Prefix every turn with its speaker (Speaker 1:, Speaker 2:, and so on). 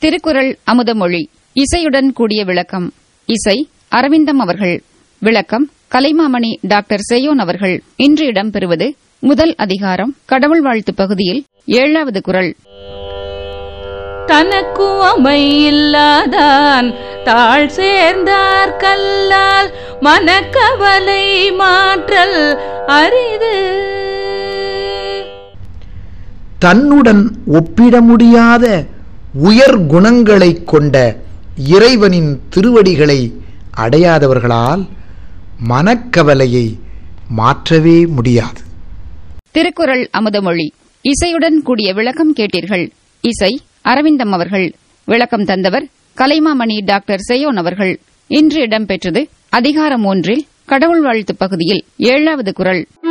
Speaker 1: திருக்குறள் அமுதமொழி. இசையுடன் கூடிய விளக்கம். இசை அரவிந்தம் அவர்கள். விளக்கம் கலைமாமணி டாக்டர் செய்யோன் அவர்கள். இன்று இடம்பெறுவது முதல் அதிகாரம் கடவுள் வாழ்த்து பகுதியில் 7வது குறள்.
Speaker 2: தனக்கு அமையில்லாதான் தாழ் சேர்ந்தார் கல்லால் மனக்கவலை மாற்றல் அரிது.
Speaker 3: தன்னுடன் ஒப்பிட முடியாத உயர் குணங்களைக் கொண்ட இறைவனின் திருவடிகளை அடையாதவர்களால் மனக்கவலையை மாற்றவே முடியாது.
Speaker 1: திருக்குறள் அமுதமொழி. இசையுடன் கூடிய விளக்கம் கேட்டீர்கள். இசை அரவிந்தம் அவர்கள். விளக்கம் தந்தவர் கலைமாமணி டாக்டர் செய்யோன் அவர்கள். இன்று இடம்பெற்றது அதிகாரம் 1 கடவுள் வாழ்த்து பகுதியில் 7வது குறள்.